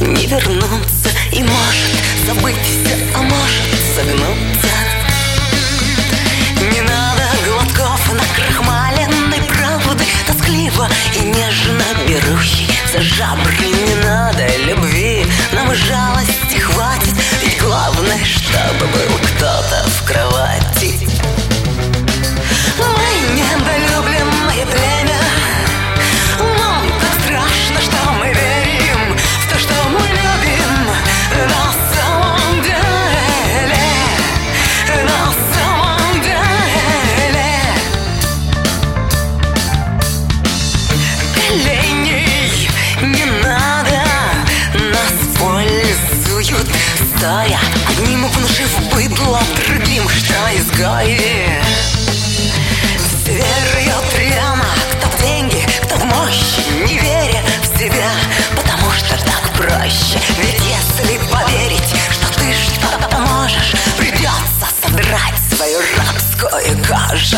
не вернуться. И может забыть все, а может согнуться. Не надо глотков накрахмаленной правды, тоскливо и нежно берущей за жабры. Не надо любви, нам жалости хватит. Ведь главное, чтобы был кто-то в кровати. Мы недолюбленное племя, нам так страшно, что мы верим в то, что мы любим. На самом деле, на самом деле. Коленей не надо, нас пользуют стоя, одним внушив быдло, другим, что изгои. Все веруют рьяно, кто в деньги, кто в мощь, не веря в себя, потому что так проще. Ведь если поверить, что ты что-то можешь, придется содрать свою рабскую кожу.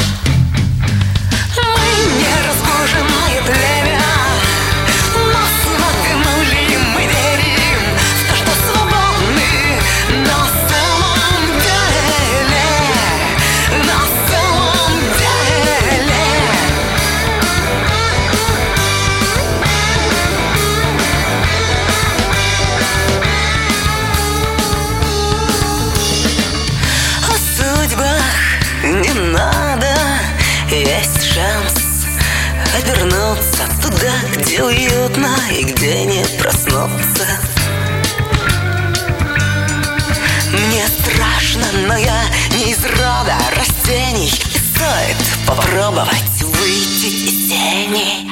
Мы не разбуженное племя, нас нагнули, мы верим в то, что свободны. На самом деле, на самом деле. О судьбах не надо, есть шанс обернуться туда, где уютно и где не проснуться. Мне страшно, но я не из рода растений, и стоит попробовать выйти из тени.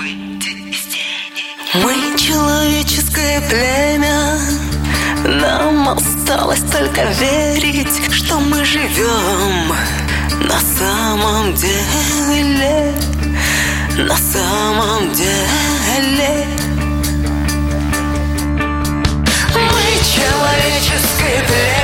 Мы человеческое племя, нам осталось только верить, что мы живем на самом деле, на самом деле. Мы человеческое племя.